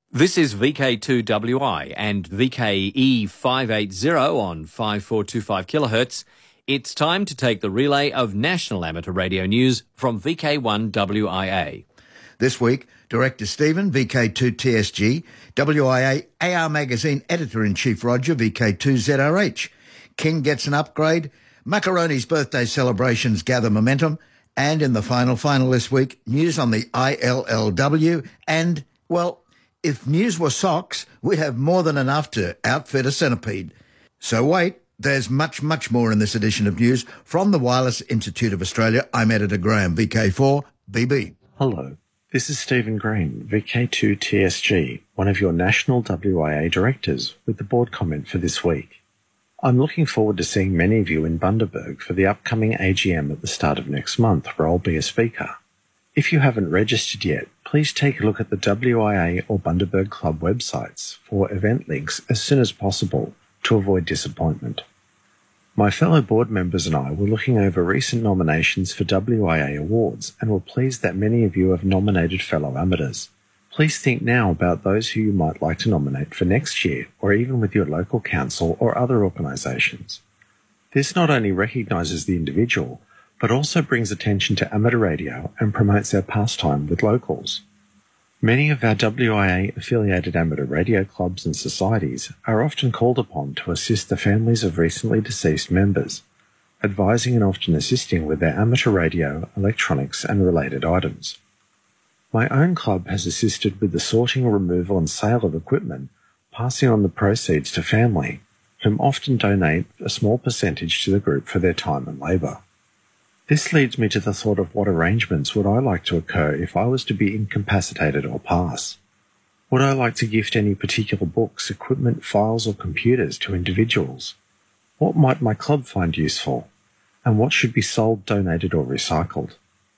This is VK2WI and VKE580 on 5425 kHz. It's time to take the relay of national amateur radio news from VK1WIA. This week, Director Stephen, VK2TSG, WIA AR Magazine Editor-in-Chief Roger, VK2ZRH. King gets an upgrade, Macaroni's birthday celebrations gather momentum, and in the final this week, news on the ILLW and, well, if news were socks, we'd have more than enough to outfit a centipede. So wait, there's much more in this edition of news. From the Wireless Institute of Australia, I'm Editor Graham, VK4BB. Hello, this is Stephen Green, VK2TSG, one of your national WIA directors, with the board comment for this week. I'm looking forward to seeing many of you in Bundaberg for the upcoming AGM at the start of next month, where I'll be a speaker. If you haven't registered yet, please take a look at the WIA or Bundaberg Club websites for event links as soon as possible to avoid disappointment. My fellow board members and I were looking over recent nominations for WIA awards and were pleased that many of you have nominated fellow amateurs. Please think now about those who you might like to nominate for next year, or even with your local council or other organisations. This not only recognises the individual, but also brings attention to amateur radio and promotes our pastime with locals. Many of our WIA-affiliated amateur radio clubs and societies are often called upon to assist the families of recently deceased members, advising and often assisting with their amateur radio, electronics and related items. My own club has assisted with the sorting, removal and sale of equipment, passing on the proceeds to family, whom often donate a small percentage to the group for their time and labour. This leads me to the thought of what arrangements would I like to occur if I was to be incapacitated or pass. Would I like to gift any particular books, equipment, files or computers to individuals? What might my club find useful? And what should be sold, donated or recycled?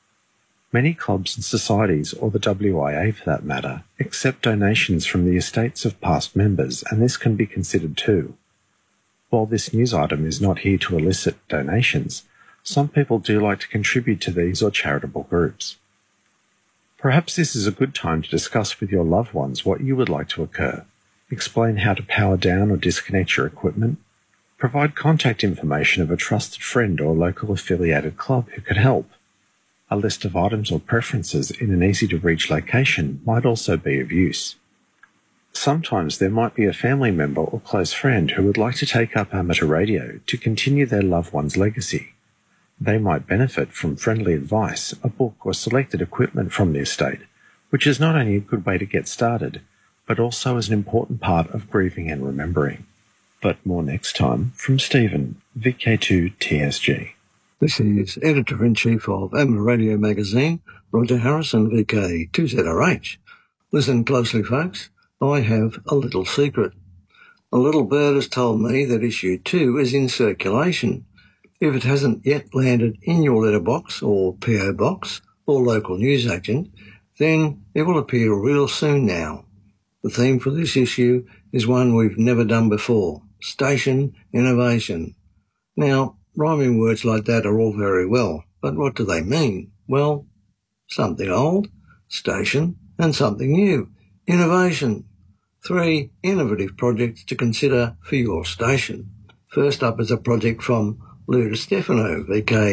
Many clubs and societies, or the WIA for that matter, accept donations from the estates of past members, and this can be considered too. While this news item is not here to elicit donations, some people do like to contribute to these or charitable groups. Perhaps this is a good time to discuss with your loved ones what you would like to occur, explain how to power down or disconnect your equipment, provide contact information of a trusted friend or local affiliated club who could help. A list of items or preferences in an easy-to-reach location might also be of use. Sometimes there might be a family member or close friend who would like to take up amateur radio to continue their loved one's legacy. They might benefit from friendly advice, a book or selected equipment from the estate, which is not only a good way to get started, but also is an important part of grieving and remembering. But more next time from Stephen, VK2TSG. This is Editor-in-Chief of Amateur Radio Magazine, Roger Harrison, VK2ZRH. Listen closely, folks. I have a little secret. A little bird has told me that issue 2 is in circulation. If it hasn't yet landed in your letterbox or PO box or local newsagent, then it will appear real soon now. The theme for this issue is one we've never done before, station innovation. Now, rhyming words like that are all very well, but what do they mean? Well, something old, station, and something new, innovation. 3 innovative projects to consider for your station. First up is a project from Lou DiStefano,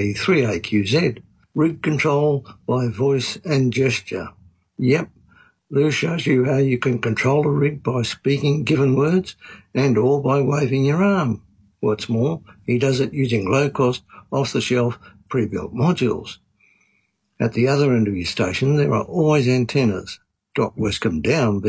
VK3AQZ, rig control by voice and gesture. Yep, Lou shows you how you can control a rig by speaking given words and or by waving your arm. What's more, he does it using low-cost, off-the-shelf, pre-built modules. At the other end of your station, there are always antennas. Doc Westcombe Down,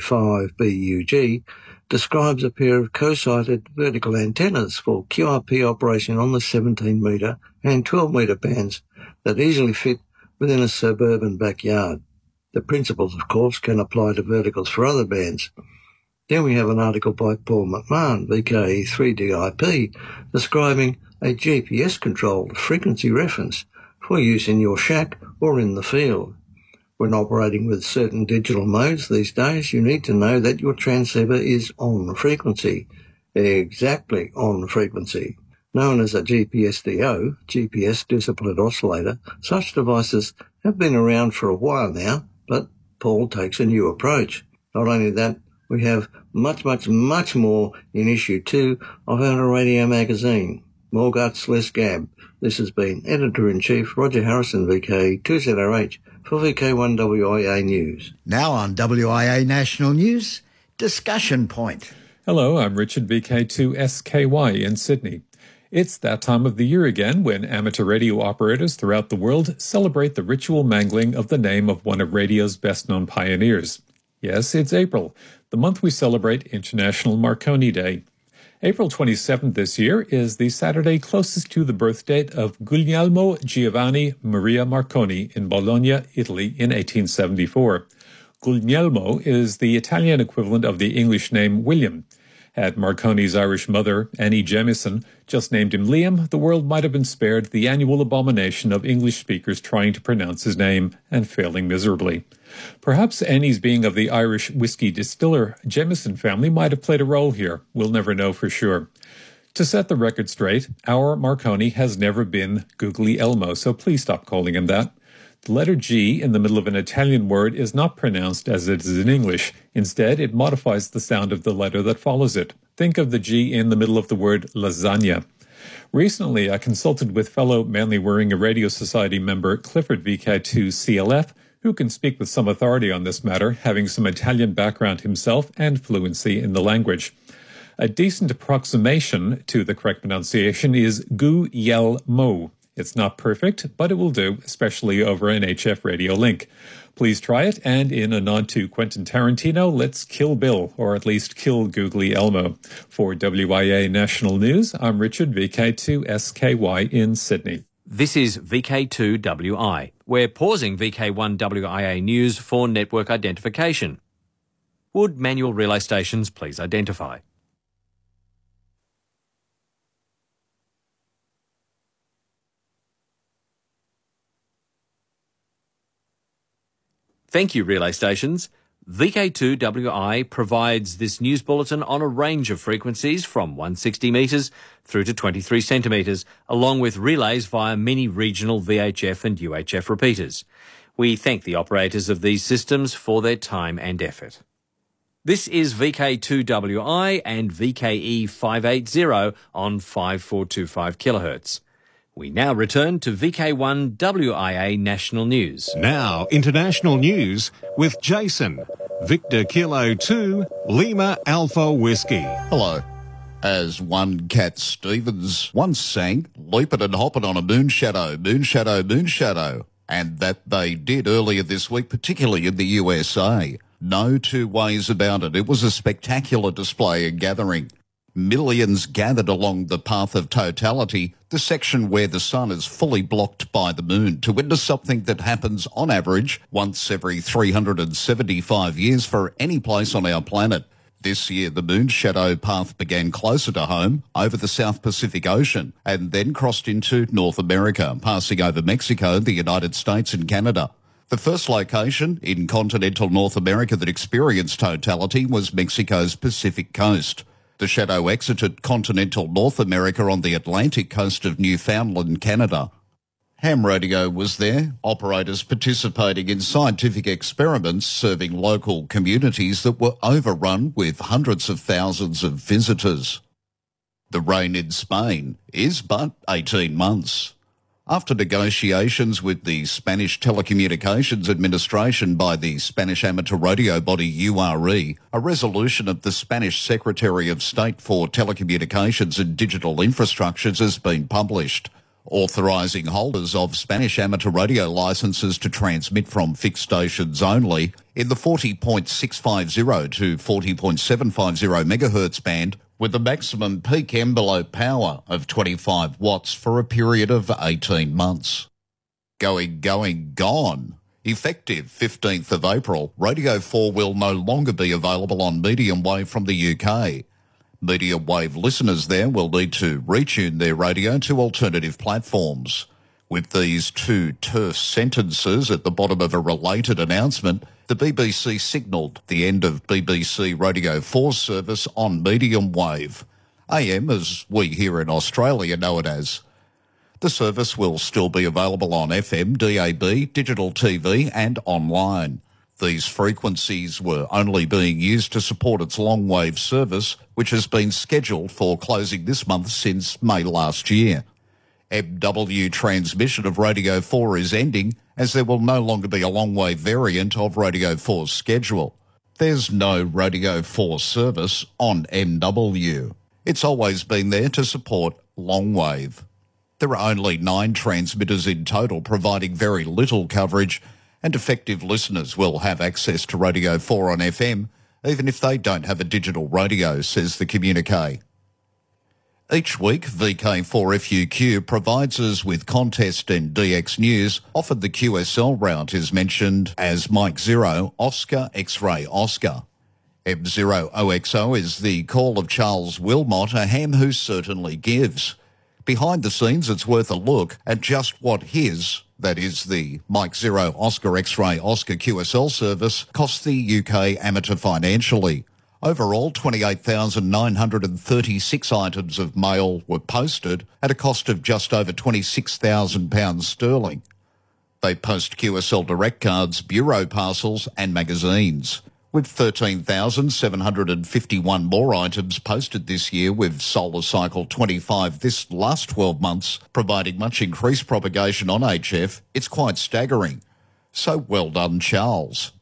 VK5BUG, describes a pair of co-sighted vertical antennas for QRP operation on the 17-metre and 12-metre bands that easily fit within a suburban backyard. The principles, of course, can apply to verticals for other bands. Then we have an article by Paul McMahon, VK3DIP, describing a GPS-controlled frequency reference for use in your shack or in the field. When operating with certain digital modes these days, you need to know that your transceiver is on frequency. Exactly on frequency. Known as a GPSDO, GPS Disciplined Oscillator, such devices have been around for a while now, but Paul takes a new approach. Not only that, we have much more in issue 2 of Amateur Radio Magazine. More guts, less gab. This has been Editor-in-Chief Roger Harrison, VK2ZRH, for VK1WIA News. Now on WIA National News, Discussion Point. Hello, I'm Richard, VK2SKY in Sydney. It's that time of the year again when amateur radio operators throughout the world celebrate the ritual mangling of the name of one of radio's best-known pioneers. Yes, it's April, the month we celebrate International Marconi Day. April 27th this year is the Saturday closest to the birth date of Guglielmo Giovanni Maria Marconi in Bologna, Italy in 1874. Guglielmo is the Italian equivalent of the English name William. Had Marconi's Irish mother, Annie Jamieson, just named him Liam, the world might have been spared the annual abomination of English speakers trying to pronounce his name and failing miserably. Perhaps Annie's being of the Irish whiskey distiller Jameson family might have played a role here. We'll never know for sure. To set the record straight, our Marconi has never been Googly Elmo, so please stop calling him that. The letter G in the middle of an Italian word is not pronounced as it is in English. Instead, it modifies the sound of the letter that follows it. Think of the G in the middle of the word lasagna. Recently, I consulted with fellow Manly Warringah Radio Society member Clifford VK2CLF, who can speak with some authority on this matter, having some Italian background himself and fluency in the language. A decent approximation to the correct pronunciation is Guglielmo. It's not perfect, but it will do, especially over an HF radio link. Please try it, and in a nod to Quentin Tarantino, let's kill Bill, or at least kill Googly Elmo. For WIA National News, I'm Richard, VK2SKY in Sydney. This is VK2WI. We're pausing VK1WIA News for network identification. Would manual relay stations please identify? Thank you, relay stations. VK2WI provides this news bulletin on a range of frequencies from 160 metres through to 23 centimetres, along with relays via many regional VHF and UHF repeaters. We thank the operators of these systems for their time and effort. This is VK2WI and VKE 580 on 5425 kHz. We now return to VK1 WIA National News. Now, international news with Jason. Victor Kilo 2, Lima Alpha Whiskey. Hello. As one Cat Stevens once sang, leaping and hopping on a moonshadow, moonshadow, moonshadow. And that they did earlier this week, particularly in the USA. No two ways about it. It was a spectacular display and gathering. Millions gathered along the path of totality, the section where the sun is fully blocked by the moon, to witness something that happens on average once every 375 years for any place on our planet. This year, the moon's shadow path began closer to home, over the South Pacific Ocean, and then crossed into North America, passing over Mexico, the United States and Canada. The first location in continental North America that experienced totality was Mexico's Pacific coast. The shadow exited continental North America on the Atlantic coast of Newfoundland, Canada. Ham radio was there, operators participating in scientific experiments serving local communities that were overrun with hundreds of thousands of visitors. The reign in Spain is but 18 months. After negotiations with the Spanish Telecommunications Administration by the Spanish amateur radio body URE, a resolution of the Spanish Secretary of State for Telecommunications and Digital Infrastructures has been published, authorising holders of Spanish amateur radio licences to transmit from fixed stations only in the 40.650 to 40.750 MHz band with a maximum peak envelope power of 25 watts for a period of 18 months. Gone. Effective 15th of April, Radio 4 will no longer be available on medium wave from the UK. Medium wave listeners there will need to retune their radio to alternative platforms. With these two terse sentences at the bottom of a related announcement, the BBC signalled the end of BBC Radio 4's service on medium wave, AM as we here in Australia know it as. The service will still be available on FM, DAB, digital TV and online. These frequencies were only being used to support its long-wave service, which has been scheduled for closing this month since May last year. MW transmission of Radio 4 is ending, as there will no longer be a long-wave variant of Radio 4's schedule. There's no Radio 4 service on MW. It's always been there to support long-wave. There are only 9 transmitters in total, providing very little coverage, and effective listeners will have access to Radio 4 on FM, even if they don't have a digital radio, says the communique. Each week, VK4FUQ provides us with contest and DX news. Often the QSL route is mentioned as Mike 0, Oscar, X-Ray, Oscar. M0OXO is the call of Charles Wilmot, a ham who certainly gives. Behind the scenes, it's worth a look at just what his, that is the Mike 0 Oscar X-Ray Oscar QSL service, cost the UK amateur financially. Overall, 28,936 items of mail were posted at a cost of just over £26,000 sterling. They post QSL direct cards, bureau parcels and magazines. With 13,751 more items posted this year, with Solar Cycle 25 this last 12 months providing much increased propagation on HF, it's quite staggering. So well done, Charles.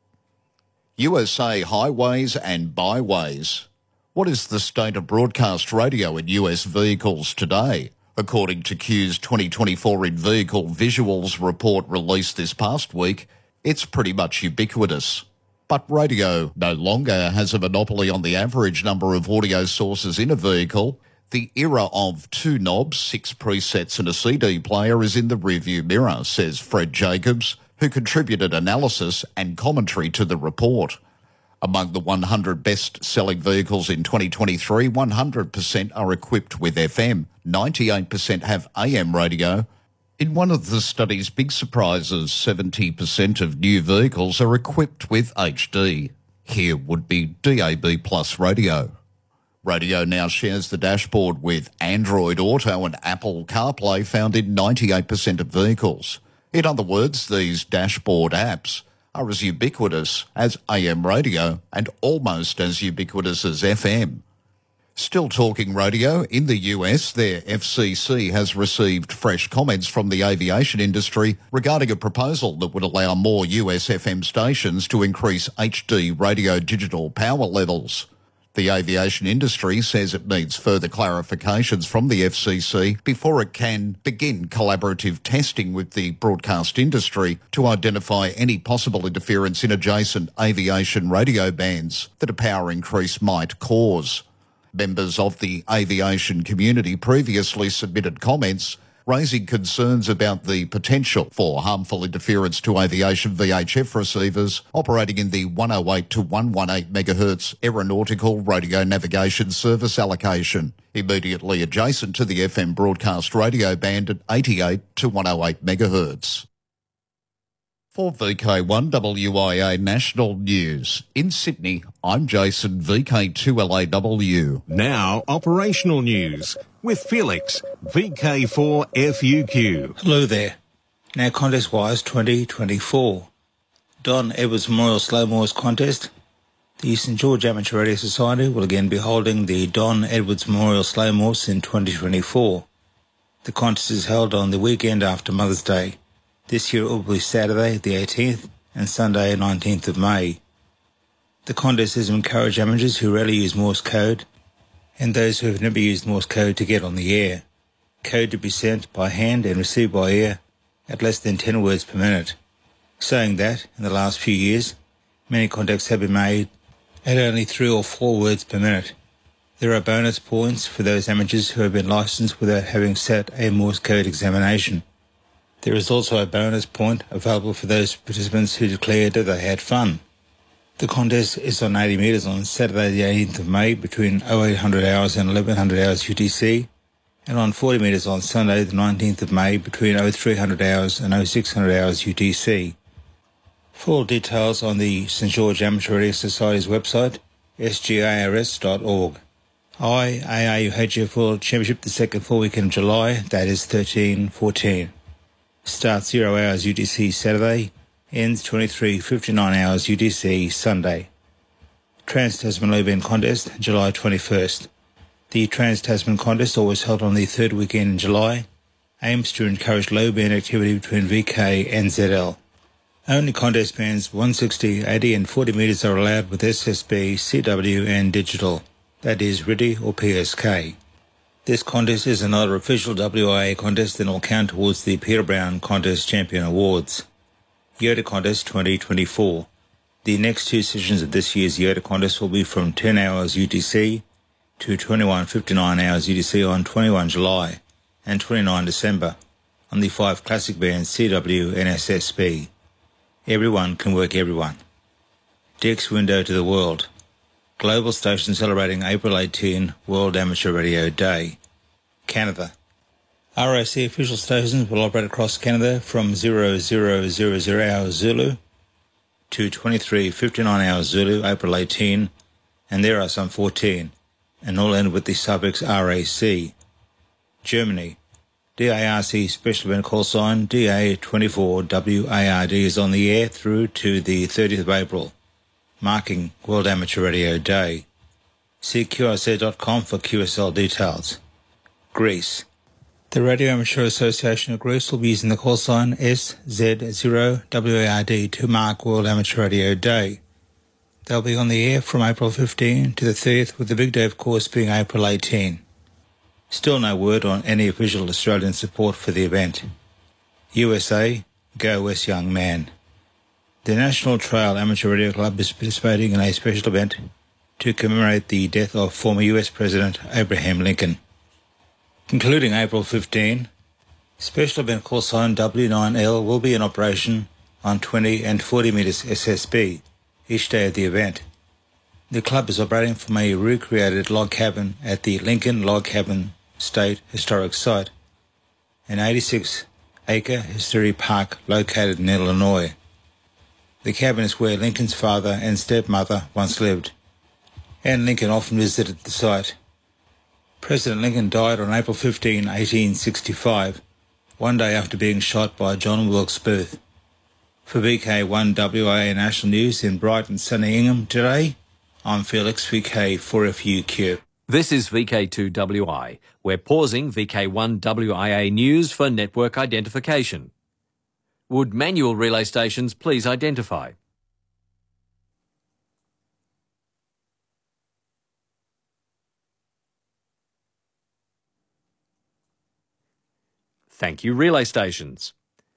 USA highways and byways. What is the state of broadcast radio in US vehicles today? According to Q's 2024 in-vehicle visuals report released this past week, it's pretty much ubiquitous. But radio no longer has a monopoly on the average number of audio sources in a vehicle. The era of 2 knobs, 6 presets and a CD player is in the rearview mirror, says Fred Jacobs, who contributed analysis and commentary to the report. Among the 100 best-selling vehicles in 2023, 100% are equipped with FM, 98% have AM radio. In one of the study's big surprises, 70% of new vehicles are equipped with HD. Here would be DAB Plus radio. Radio now shares the dashboard with Android Auto and Apple CarPlay, found in 98% of vehicles. In other words, these dashboard apps are as ubiquitous as AM radio and almost as ubiquitous as FM. Still talking radio, in the US, their FCC has received fresh comments from the aviation industry regarding a proposal that would allow more US FM stations to increase HD radio digital power levels. The aviation industry says it needs further clarifications from the FCC before it can begin collaborative testing with the broadcast industry to identify any possible interference in adjacent aviation radio bands that a power increase might cause. Members of the aviation community previously submitted comments raising concerns about the potential for harmful interference to aviation VHF receivers operating in the 108 to 118 MHz aeronautical radio navigation service allocation, immediately adjacent to the FM broadcast radio band at 88 to 108 MHz. For VK1WIA National News, in Sydney, I'm Jason, VK2LAW. Now, operational news with Felix, VK4FUQ. Hello there. Now, contest-wise, 2024. Don Edwards Memorial Slow Morse Contest. The St George Amateur Radio Society will again be holding the Don Edwards Memorial Slow Morse in 2024. The contest is held on the weekend after Mother's Day. This year it will be Saturday the 18th and Sunday 19th of May. The contest is to encourage amateurs who rarely use Morse code and those who have never used Morse code to get on the air. Code to be sent by hand and received by air at less than 10 words per minute. Saying that, in the last few years, many contacts have been made at only 3 or 4 words per minute. There are bonus points for those amateurs who have been licensed without having sat a Morse code examination. There is also a bonus point available for those participants who declared that they had fun. The contest is on 80 metres on Saturday the 18th of May between 0800 hours and 1100 hours UTC, and on 40 metres on Sunday the 19th of May between 0300 hours and 0600 hours UTC. Full details on the St George Amateur Radio Society's website, sgars.org. IAAUHF World Championship the second full weekend of July, that is 13-14. Start 0 hours UTC Saturday ends 23:59 hours UTC Sunday. Trans-Tasman Low Bend Contest, July 21st. The Trans-Tasman Contest, always held on the third weekend in July, aims to encourage low band activity between VK and ZL. Only contest bands 160, 80 and 40 metres are allowed with SSB, CW and digital, that is RTTY or PSK. This contest is another official WIA contest and will count towards the Peter Brown Contest Champion Awards. Yoda Contest 2024. The next two sessions of this year's Yoda Contest will be from 10 hours UTC to 21:59 hours UTC on 21 July and 29 December on the 5 classic bands CW and SSB. Everyone can work everyone. Dick's Window to the World. Global station celebrating April 18 World Amateur Radio Day. Canada. RAC official stations will operate across Canada from 00:00 hours Zulu to 23:59 hours Zulu, April 18, and there are some 14, and all end with the suffix RAC. Germany. DARC special event call sign DA24WARD is on the air through to the 30th of April, marking World Amateur Radio Day. See QSL.com for QSL details. Greece. The Radio Amateur Association of Greece will be using the call sign SZ0WARD to mark World Amateur Radio Day. They'll be on the air from April 15 to the 30th, with the big day, of course, being April 18. Still no word on any official Australian support for the event. USA, Go West Young Man. The National Trail Amateur Radio Club is participating in a special event to commemorate the death of former US President Abraham Lincoln. Concluding April 15, special event call sign W9L will be in operation on 20 and 40 metres SSB each day of the event. The club is operating from a recreated log cabin at the Lincoln Log Cabin State Historic Site, an 86-acre history park located in Illinois. The cabin is where Lincoln's father and stepmother once lived, and Lincoln often visited the site. President Lincoln died on April 15, 1865, one day after being shot by John Wilkes Booth. For VK1WIA National News in bright and sunny Ingham today, I'm Felix, VK4FUQ. This is VK2WI. We're pausing VK1WIA news for network identification. Would manual relay stations please identify? Thank you, relay stations.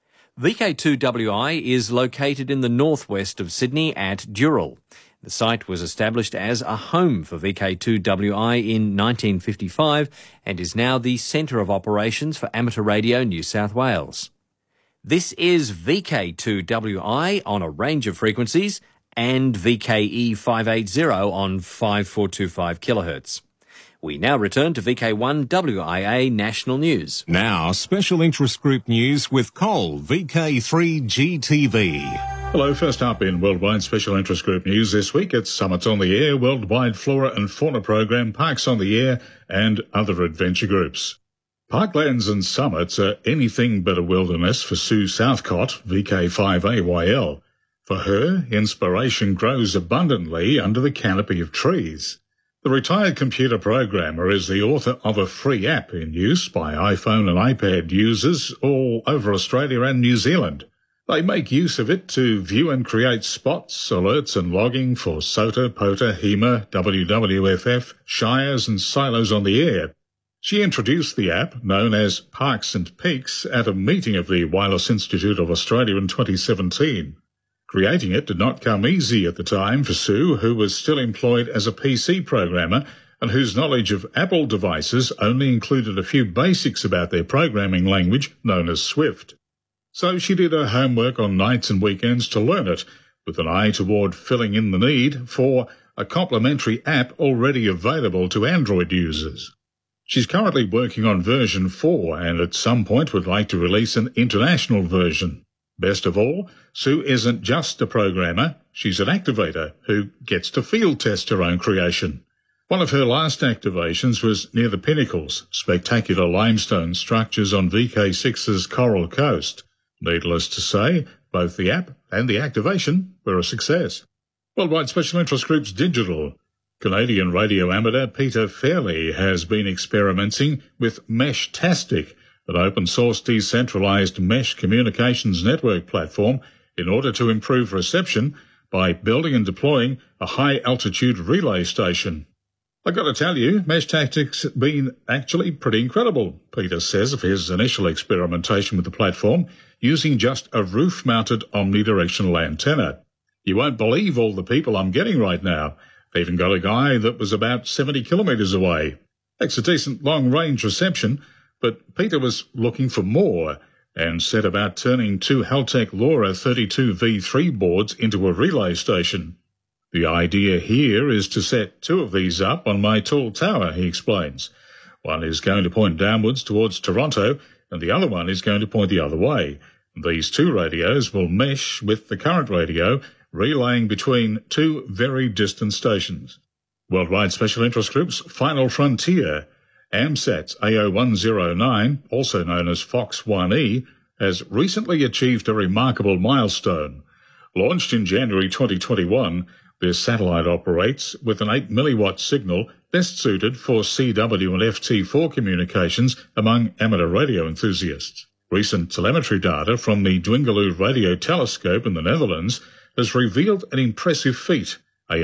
VK2WI is located in the northwest of Sydney at Dural. The site was established as a home for VK2WI in 1955 and is now the centre of operations for Amateur Radio New South Wales. This is VK2WI on a range of frequencies and VKE 580 on 5425 kHz. We now return to VK1WIA National News. Now, special interest group news with Cole, VK3GTV. Hello, first up in Worldwide Special Interest Group News this week, it's Summits on the Air, Worldwide Flora and Fauna Program, Parks on the Air and other adventure groups. Parklands and Summits are anything but a wilderness for Sue Southcott, VK5AYL. For her, inspiration grows abundantly under the canopy of trees. The retired computer programmer is the author of a free app in use by iPhone and iPad users all over Australia and New Zealand. They make use of it to view and create spots, alerts and logging for SOTA, POTA, HEMA, WWFF, Shires and silos on the air. She introduced the app, known as Parks and Peaks, at a meeting of the Wireless Institute of Australia in 2017. Creating it did not come easy at the time for Sue, who was still employed as a PC programmer and whose knowledge of Apple devices only included a few basics about their programming language known as Swift. So she did her homework on nights and weekends to learn it, with an eye toward filling in the need for a complementary app already available to Android users. She's currently working on version 4 and at some point would like to release an international version. Best of all, Sue isn't just a programmer, she's an activator who gets to field test her own creation. One of her last activations was near the Pinnacles, spectacular limestone structures on VK6's Coral Coast. Needless to say, Both the app and the activation were a success. Worldwide Special Interest Groups Digital. Canadian radio amateur Peter Fairley has been experimenting with Meshtastic, an open-source decentralized mesh communications network platform, in order to improve reception by building and deploying a high-altitude relay station. I got to tell you, Meshtastic's been actually pretty incredible, Peter says of his initial experimentation with the platform, using just a roof-mounted omnidirectional antenna. You won't believe all the people I'm getting right now. They even got a guy that was about 70 kilometres away. That's a decent long-range reception, but Peter was looking for more and set about turning two Haltech LoRa 32V3 boards into a relay station. The idea here is to set two of these up on my tall tower, he explains. One is going to point downwards towards Toronto, and the other one is going to point the other way. These two radios will mesh with the current radio, relaying between two very distant stations. Worldwide Special Interest Group's Final Frontier, AMSAT's AO109, also known as Fox 1E, has recently achieved a remarkable milestone. Launched in January 2021, this satellite operates with an 8 milliwatt signal best suited for CW and FT4 communications among amateur radio enthusiasts. Recent telemetry data from the Dwingaloo Radio Telescope in the Netherlands has revealed an impressive feat.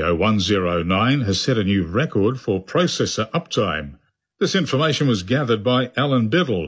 AO109 has set a new record for processor uptime. This information was gathered by Alan Biddle,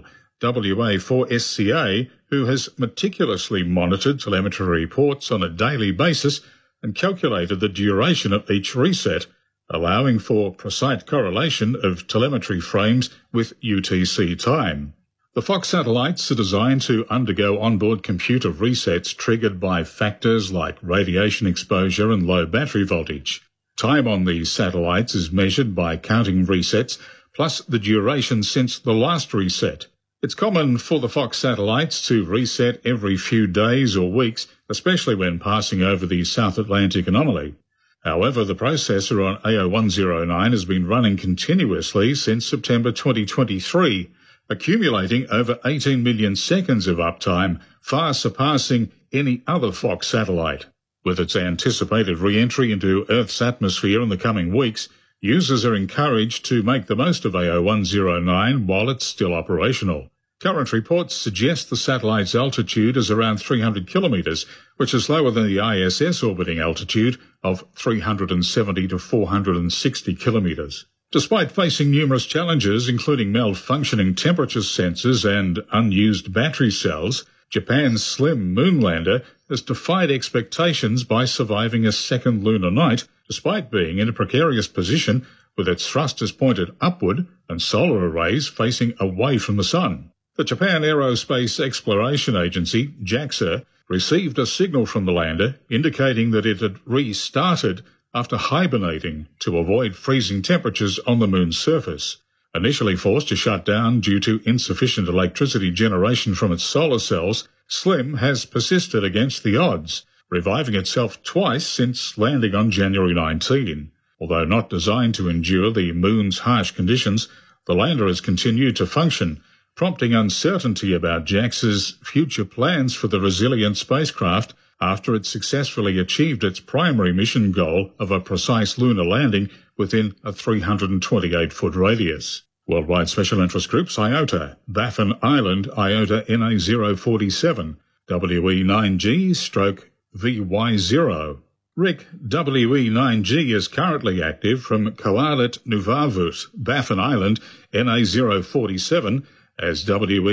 WA4SCA, who has meticulously monitored telemetry reports on a daily basis and calculated the duration of each reset, allowing for precise correlation of telemetry frames with UTC time. The Fox satellites are designed to undergo onboard computer resets triggered by factors like radiation exposure and low battery voltage. Time on these satellites is measured by counting resets plus the duration since the last reset. It's common for the Fox satellites to reset every few days or weeks, especially when passing over the South Atlantic anomaly. However, the processor on AO109 has been running continuously since September 2023, accumulating over 18 million seconds of uptime, far surpassing any other Fox satellite. With its anticipated re-entry into Earth's atmosphere in the coming weeks, users are encouraged to make the most of AO109 while it's still operational. Current reports suggest the satellite's altitude is around 300 kilometres, which is lower than the ISS orbiting altitude of 370 to 460 kilometres. Despite facing numerous challenges, including malfunctioning temperature sensors and unused battery cells, Japan's SLIM moonlander has defied expectations by surviving a second lunar night, despite being in a precarious position with its thrusters pointed upward and solar arrays facing away from the sun. The Japan Aerospace Exploration Agency, JAXA, received a signal from the lander indicating that it had restarted after hibernating to avoid freezing temperatures on the moon's surface. Initially forced to shut down due to insufficient electricity generation from its solar cells, SLIM has persisted against the odds, reviving itself twice since landing on January 19. Although not designed to endure the moon's harsh conditions, the lander has continued to function, prompting uncertainty about JAXA's future plans for the resilient spacecraft after it successfully achieved its primary mission goal of a precise lunar landing within a 328-foot radius. Worldwide Special Interest Groups IOTA, Baffin Island IOTA NA047, WE9G/VY0. RIC WE9G is currently active from Koalit Nuvavut, Baffin Island NA047, as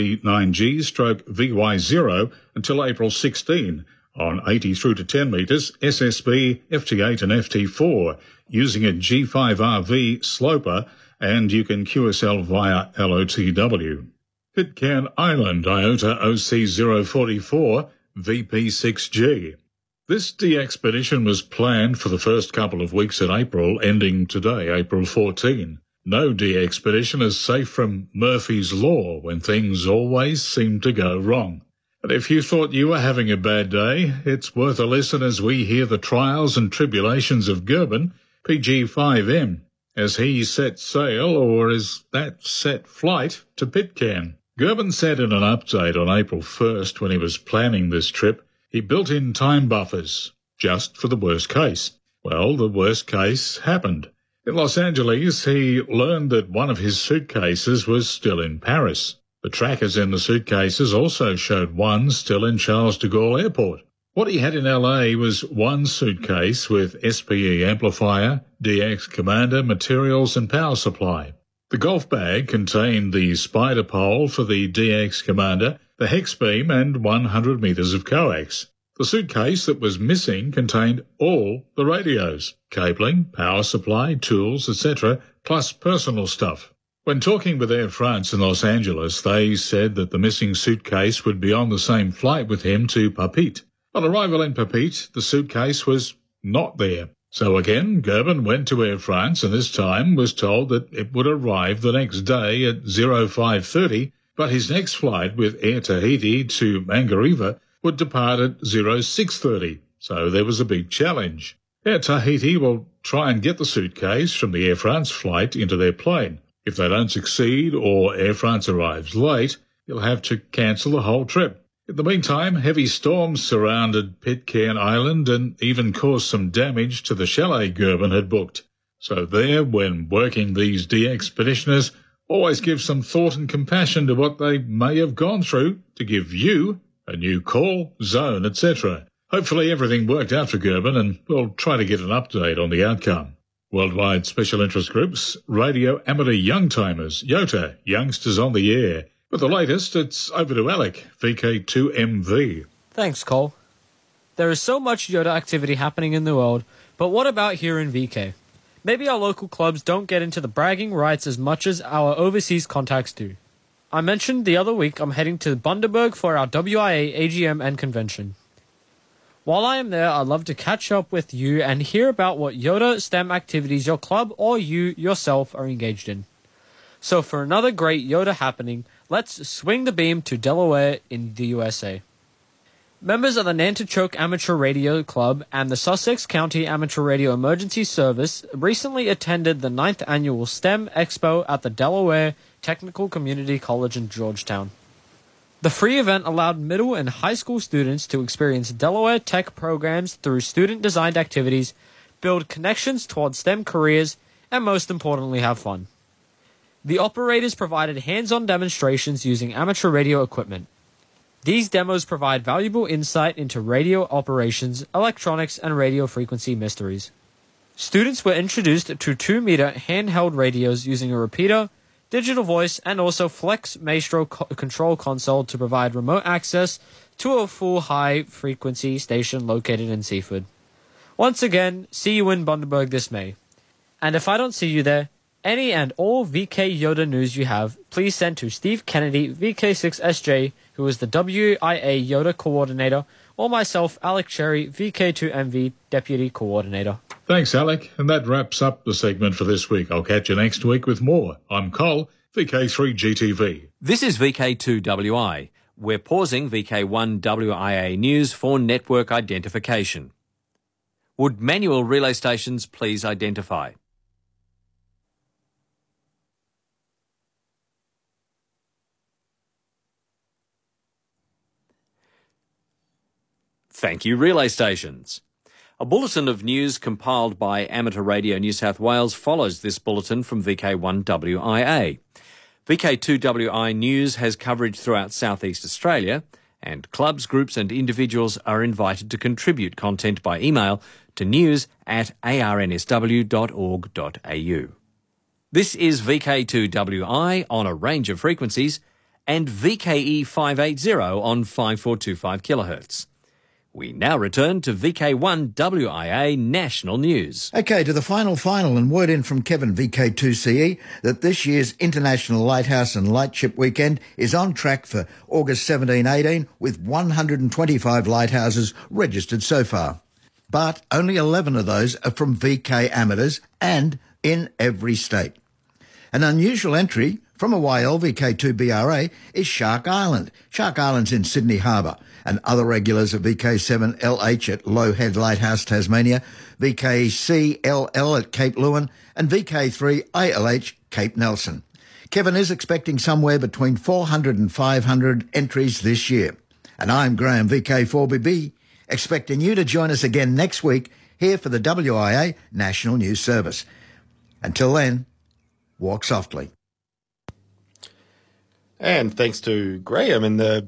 WE9G/VY0 until April 16 on 80 through to 10 metres SSB, FT8 and FT4 using a G5RV sloper, and you can QSL via LOTW. Pitcairn Island IOTA OC044 VP6G. This de-expedition was planned for the first couple of weeks in April, ending today, April 14. No de-expedition is safe from Murphy's Law when things always seem to go wrong. And if you thought you were having a bad day, it's worth a listen as we hear the trials and tribulations of Gerben, PG5M, as he set sail, or is that set flight, to Pitcairn. Gerben said in an update on April 1st when he was planning this trip, he built in time buffers, just for the worst case. Well, the worst case happened. In Los Angeles, he learned that one of his suitcases was still in Paris. The trackers in the suitcases also showed one still in Charles de Gaulle Airport. What he had in LA was one suitcase with SPE amplifier, DX commander, materials and power supply. The golf bag contained the spider pole for the DX commander, the hex beam and 100 metres of coax. The suitcase that was missing contained all the radios, cabling, power supply, tools, etc., plus personal stuff. When talking with Air France in Los Angeles, they said that the missing suitcase would be on the same flight with him to Papeete. On arrival in Papeete, the suitcase was not there. So again, Gerben went to Air France and this time was told that it would arrive the next day at 05:30, but his next flight with Air Tahiti to Mangareva would depart at 06:30, so there was a big challenge. Air Tahiti will try and get the suitcase from the Air France flight into their plane. If they don't succeed or Air France arrives late, you'll have to cancel the whole trip. In the meantime, heavy storms surrounded Pitcairn Island and even caused some damage to the chalet Gerben had booked. So there, when working these de-expeditioners, always give some thought and compassion to what they may have gone through to give you a new call, zone, etc. Hopefully everything worked out for Gerben and we'll try to get an update on the outcome. Worldwide Special Interest Groups, Radio Amateur Youngtimers, YOTA, Youngsters on the Air. With the latest, it's over to Alec, VK2MV. Thanks, Cole. There is so much YOTA activity happening in the world, but what about here in VK? Maybe our local clubs don't get into the bragging rights as much as our overseas contacts do. I mentioned the other week I'm heading to Bundaberg for our WIA AGM and convention. While I am there, I'd love to catch up with you and hear about what YOTA STEM activities your club or you yourself are engaged in. So for another great YOTA happening, let's swing the beam to Delaware in the USA. Members of the Nanticoke Amateur Radio Club and the Sussex County Amateur Radio Emergency Service recently attended the 9th Annual STEM Expo at the Delaware Technical Community College in Georgetown. The free event allowed middle and high school students to experience Delaware Tech programs through student-designed activities, build connections towards STEM careers, and most importantly, have fun. The operators provided hands-on demonstrations using amateur radio equipment. These demos provide valuable insight into radio operations, electronics, and radio frequency mysteries. Students were introduced to 2-meter handheld radios using a repeater, digital voice, and also Flex Maestro control console to provide remote access to a full high-frequency station located in Seaford. Once again, see you in Bundaberg this May. And if I don't see you there, any and all VK YOTA news you have, please send to Steve Kennedy, VK6SJ, who is the WIA YOTA Coordinator, or myself, Alec Cherry, VK2MV Deputy Coordinator. Thanks, Alec. And that wraps up the segment for this week. I'll catch you next week with more. I'm Cole, VK3GTV. This is VK2WI. We're pausing VK1WIA news for network identification. Would manual relay stations please identify? Thank you, relay stations. A bulletin of news compiled by Amateur Radio New South Wales follows this bulletin from VK1WIA. VK2WI News has coverage throughout South East Australia, and clubs, groups and individuals are invited to contribute content by email to news@arnsw.org.au. This is VK2WI on a range of frequencies and VKE 580 on 5425 kHz. We now return to VK1WIA National News. OK, to the final and word in from Kevin, VK2CE, that this year's International Lighthouse and Lightship Weekend is on track for August 17-18 with 125 lighthouses registered so far. But only 11 of those are from VK amateurs and in every state. An unusual entry from a YL VK2BRA is Shark Island. Shark Island's in Sydney Harbour, and other regulars are VK7LH at Low Head Lighthouse, Tasmania, VKCLL at Cape Lewin, and VK3ALH, Cape Nelson. Kevin is expecting somewhere between 400 and 500 entries this year. And I'm Graham, VK4BB, expecting you to join us again next week here for the WIA National News Service. Until then, walk softly. And thanks to Graham and the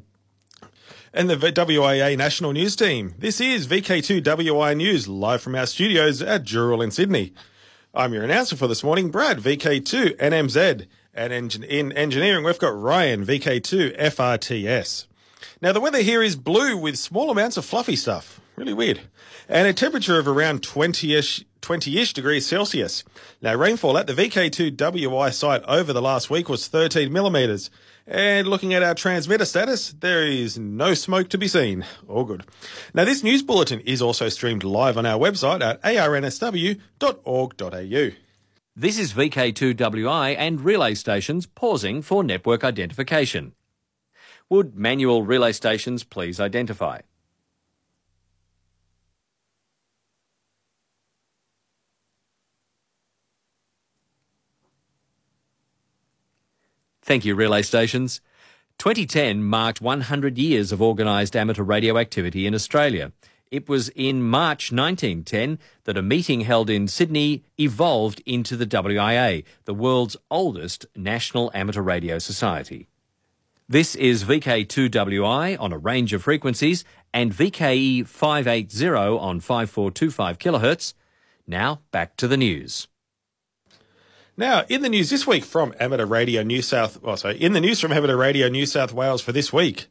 WIA National News Team. This is VK2 WIA News, live from our studios at Dural in Sydney. I'm your announcer for this morning, Brad, VK2 NMZ. And in engineering, we've got Ryan, VK2 FRTS. Now, the weather here is blue with small amounts of fluffy stuff. Really weird. And a temperature of around 20-ish degrees Celsius. Now, rainfall at the VK2 WI site over the last week was 13 millimetres. And looking at our transmitter status, there is no smoke to be seen. All good. Now, this news bulletin is also streamed live on our website at arnsw.org.au. This is VK2WI and relay stations pausing for network identification. Would manual relay stations please identify? Thank you, relay stations. 2010 marked 100 years of organised amateur radio activity in Australia. It was in March 1910 that a meeting held in Sydney evolved into the WIA, the world's oldest national amateur radio society. This is VK2WI on a range of frequencies and VKE 580 on 5425 kHz. Now back to the news. Now, in the news this week from Amateur Radio New South Wales for this week.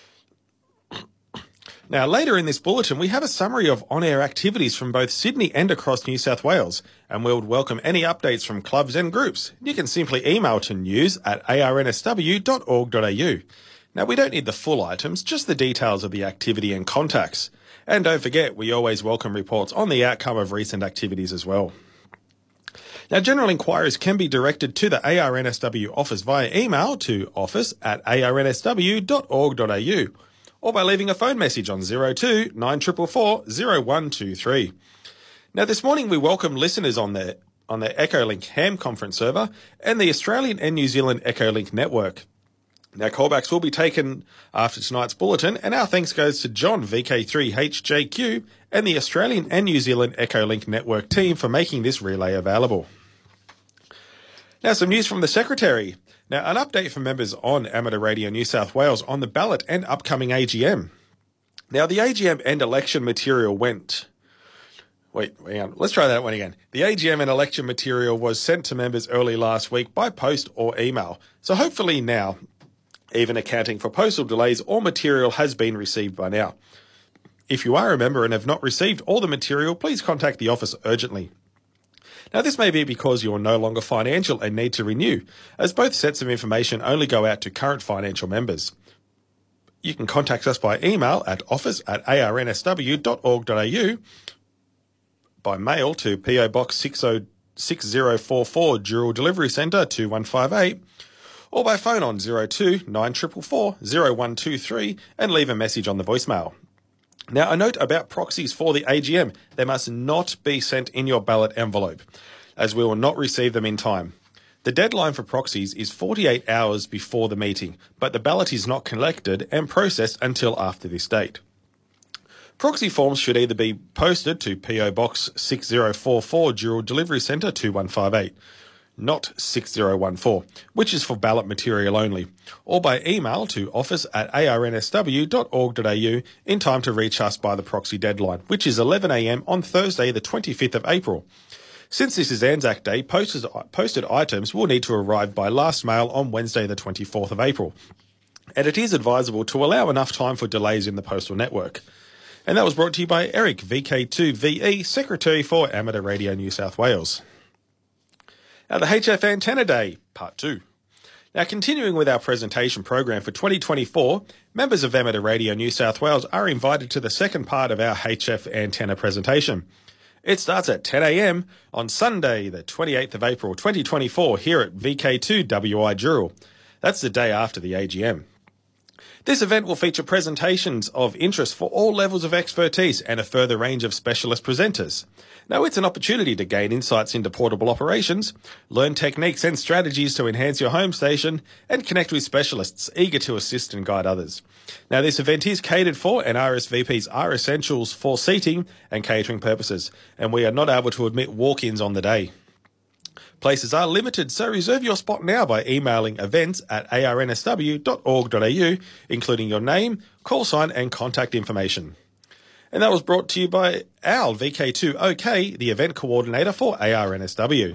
Now, later in this bulletin, we have a summary of on-air activities from both Sydney and across New South Wales, and we would welcome any updates from clubs and groups. You can simply email to news@arnsw.org.au. Now, we don't need the full items, just the details of the activity and contacts. And don't forget, we always welcome reports on the outcome of recent activities as well. Now, general inquiries can be directed to the ARNSW office via email to office@arnsw.org.au or by leaving a phone message on 02 9444 0123. Now, this morning we welcome listeners on the Echolink Ham conference server and the Australian and New Zealand Echolink network. Now, callbacks will be taken after tonight's bulletin, and our thanks goes to John, VK3HJQ, and the Australian and New Zealand Echolink network team for making this relay available. Now, some news from the Secretary. Now, an update for members on Amateur Radio New South Wales on the ballot and upcoming AGM. Now, the AGM and election material went... hang on. Let's try that one again. The AGM and election material was sent to members early last week by post or email. So hopefully now, even accounting for postal delays, all material has been received by now. If you are a member and have not received all the material, please contact the office urgently. Now, this may be because you're no longer financial and need to renew, as both sets of information only go out to current financial members. You can contact us by email at office@arnsw.org.au, by mail to PO Box 6044 Dural Delivery Centre 2158, or by phone on 02 9444 0123 and leave a message on the voicemail. Now, a note about proxies for the AGM. They must not be sent in your ballot envelope, as we will not receive them in time. The deadline for proxies is 48 hours before the meeting, but the ballot is not collected and processed until after this date. Proxy forms should either be posted to PO Box 6044 Dural Delivery Centre 2158, not 6014, which is for ballot material only, or by email to office@arnsw.org.au in time to reach us by the proxy deadline, which is 11 a.m. on Thursday the 25th of April. Since this is Anzac Day, posted items will need to arrive by last mail on Wednesday the 24th of April, and it is advisable to allow enough time for delays in the postal network. And that was brought to you by Eric, VK2VE, Secretary for Amateur Radio New South Wales. Now, the HF Antenna Day, Part 2. Now, continuing with our presentation program for 2024, members of Amateur Radio New South Wales are invited to the second part of our HF Antenna presentation. It starts at 10 a.m. on Sunday, the 28th of April 2024, here at VK2WI Dural. That's the day after the AGM. This event will feature presentations of interest for all levels of expertise and a further range of specialist presenters. Now, it's an opportunity to gain insights into portable operations, learn techniques and strategies to enhance your home station, and connect with specialists eager to assist and guide others. Now, this event is catered for, and RSVPs are essentials for seating and catering purposes, and we are not able to admit walk-ins on the day. Places are limited, so reserve your spot now by emailing events@arnsw.org.au, including your name, call sign and contact information. And that was brought to you by Al, VK2OK, the event coordinator for ARNSW.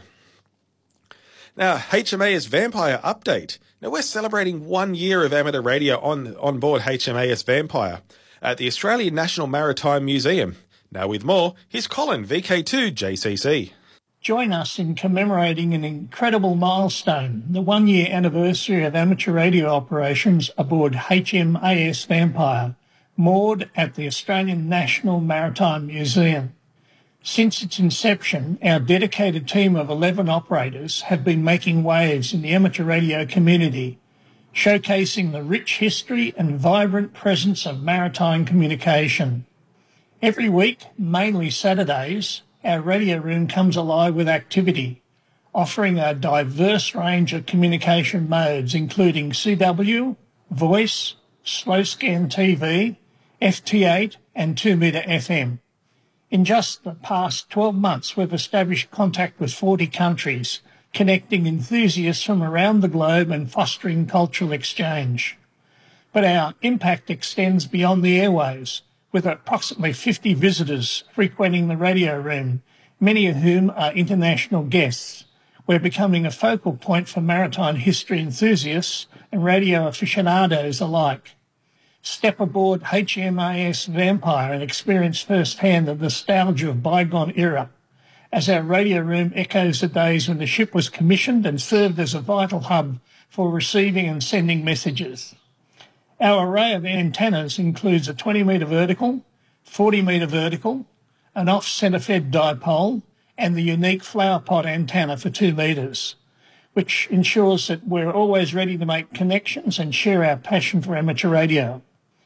Now, HMAS Vampire update. Now, we're celebrating 1 year of amateur radio on board HMAS Vampire at the Australian National Maritime Museum. Now, with more, here's Colin, VK2JCC. Join us in commemorating an incredible milestone, the 1 year anniversary of amateur radio operations aboard HMAS Vampire, moored at the Australian National Maritime Museum. Since its inception, our dedicated team of 11 operators have been making waves in the amateur radio community, showcasing the rich history and vibrant presence of maritime communication. Every week, mainly Saturdays, our radio room comes alive with activity, offering a diverse range of communication modes, including CW, voice, slow scan TV, FT8 and 2-metre FM. In just the past 12 months, we've established contact with 40 countries, connecting enthusiasts from around the globe and fostering cultural exchange. But our impact extends beyond the airwaves, with approximately 50 visitors frequenting the radio room, many of whom are international guests. We're becoming a focal point for maritime history enthusiasts and radio aficionados alike. Step aboard HMAS Vampire and experience firsthand the nostalgia of bygone era, as our radio room echoes the days when the ship was commissioned and served as a vital hub for receiving and sending messages. Our array of antennas includes a 20-metre vertical, 40-metre vertical, an off-centre fed dipole, and the unique flower pot antenna for 2 metres, which ensures that we're always ready to make connections and share our passion for amateur radio.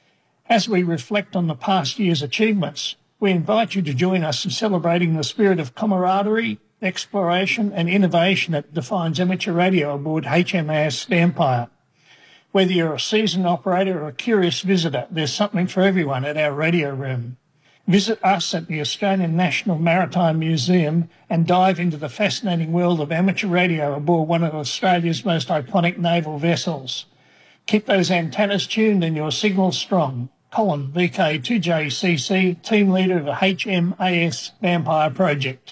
As we reflect on the past year's achievements, we invite you to join us in celebrating the spirit of camaraderie, exploration and innovation that defines amateur radio aboard HMAS Vampire. Whether you're a seasoned operator or a curious visitor, there's something for everyone at our radio room. Visit us at the Australian National Maritime Museum and dive into the fascinating world of amateur radio aboard one of Australia's most iconic naval vessels. Keep those antennas tuned and your signal strong. Colin, VK2JCC, team leader of the HMAS Vampire project.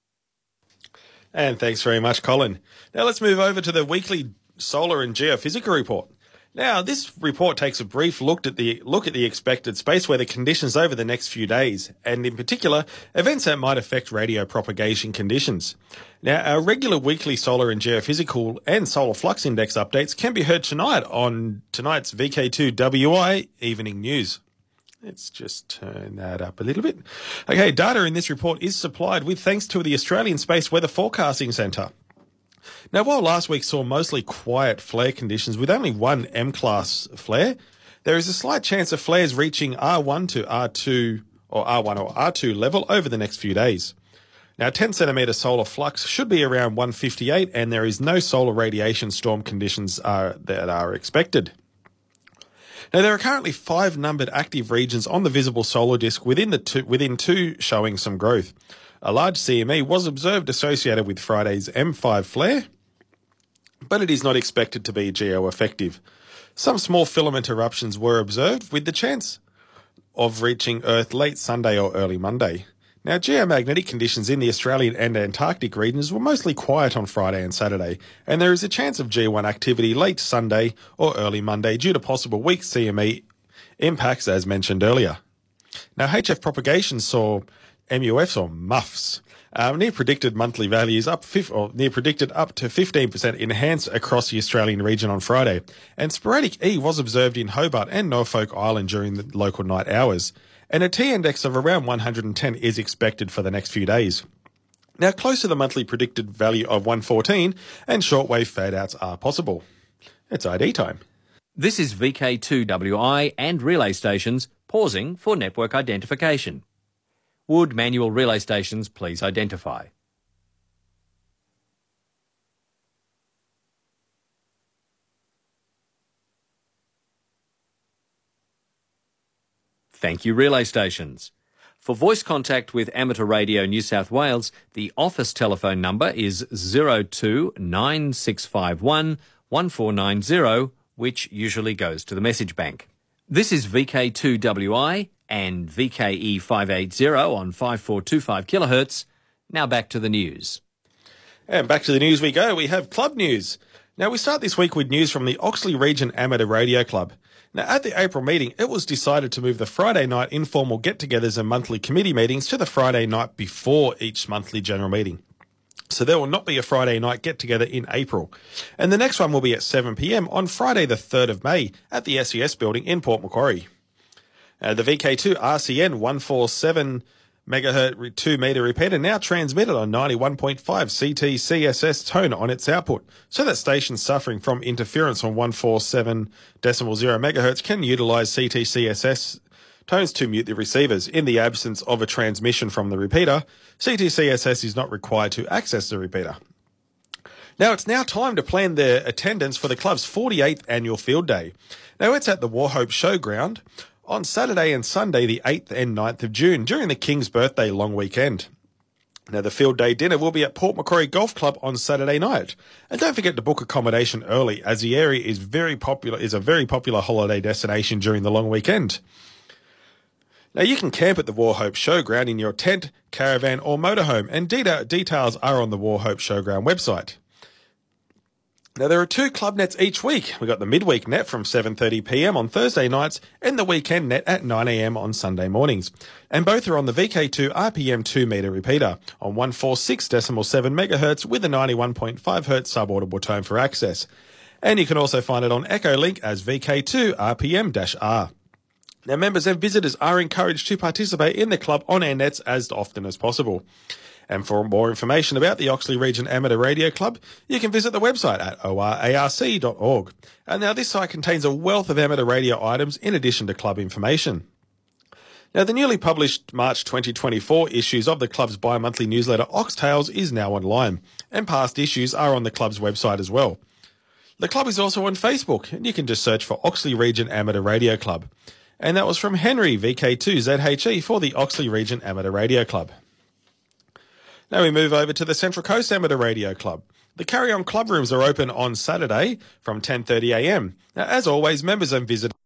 And thanks very much, Colin. Now let's move over to the weekly solar and geophysical report. Now, this report takes a brief look at the expected space weather conditions over the next few days, and in particular, events that might affect radio propagation conditions. Now, our regular weekly solar and geophysical and solar flux index updates can be heard tonight on tonight's VK2WI Evening News. Let's just turn that up a little bit. Okay, data in this report is supplied with thanks to the Australian Space Weather Forecasting Centre. Now, while last week saw mostly quiet flare conditions with only one M-class flare, there is a slight chance of flares reaching R1 to R2 or R1 or R2 level over the next few days. Now, 10 centimetre solar flux should be around 158, and there is no solar radiation storm conditions that are expected. Now, there are currently 5 numbered active regions on the visible solar disk within two showing some growth. A large CME was observed associated with Friday's M5 flare, but it is not expected to be geo-effective. Some small filament eruptions were observed with the chance of reaching Earth late Sunday or early Monday. Now, geomagnetic conditions in the Australian and Antarctic regions were mostly quiet on Friday and Saturday, and there is a chance of G1 activity late Sunday or early Monday due to possible weak CME impacts as mentioned earlier. Now, HF propagation saw MUFs or MUFs, near predicted monthly values near predicted up to 15% enhanced across the Australian region on Friday, and sporadic E was observed in Hobart and Norfolk Island during the local night hours, and a T-index of around 110 is expected for the next few days. Now, close to the monthly predicted value of 114, and shortwave fade-outs are possible. It's ID time. This is VK2WI and relay stations pausing for network identification. Would manual relay stations please identify? Thank you, relay stations. For voice contact with Amateur Radio New South Wales, the office telephone number is 029651 1490, which usually goes to the message bank. This is VK2WI and VKE 580 on 5425 kHz. Now back to the news. And back to the news we go. We have club news. Now we start this week with news from the Oxley Region Amateur Radio Club. Now, at the April meeting, it was decided to move the Friday night informal get-togethers and monthly committee meetings to the Friday night before each monthly general meeting. So there will not be a Friday night get-together in April. And the next one will be at 7 p.m. on Friday the 3rd of May at the SES building in Port Macquarie. The VK2 RCN 147 megahertz 2 meter repeater now transmitted on 91.5 CT CSS tone on its output, so that stations suffering from interference on 147.0 megahertz can utilise CT CSS tones to mute the receivers. In the absence of a transmission from the repeater, CT CSS is not required to access the repeater. Now it's now time to plan their attendance for the club's 48th annual field day. Now it's at the Warhope Showground on Saturday and Sunday, the 8th and 9th of June, during the King's Birthday long weekend. Now, the field day dinner will be at Port Macquarie Golf Club on Saturday night. And don't forget to book accommodation early, as the area is a very popular holiday destination during the long weekend. Now, you can camp at the Warhope Showground in your tent, caravan or motorhome, and details are on the Warhope Showground website. Now, there are 2 club nets each week. We've got the midweek net from 7:30 p.m. on Thursday nights and the weekend net at 9 a.m. on Sunday mornings. And both are on the VK2 RPM 2 meter repeater on 146.7 megahertz with a 91.5 hertz subaudible tone for access. And you can also find it on Echolink as VK2 RPM-R. Now, members and visitors are encouraged to participate in the club on-air nets as often as possible. And for more information about the Oxley Region Amateur Radio Club, you can visit the website at orarc.org. And now this site contains a wealth of amateur radio items in addition to club information. Now, the newly published March 2024 issues of the club's bi-monthly newsletter Oxtails is now online, and past issues are on the club's website as well. The club is also on Facebook, and you can just search for Oxley Region Amateur Radio Club. And that was from Henry, VK2ZHE, for the Oxley Region Amateur Radio Club. Now we move over to the Central Coast Amateur Radio Club. The Carry On club rooms are open on Saturday from 10:30 a.m. Now, as always, members and visitors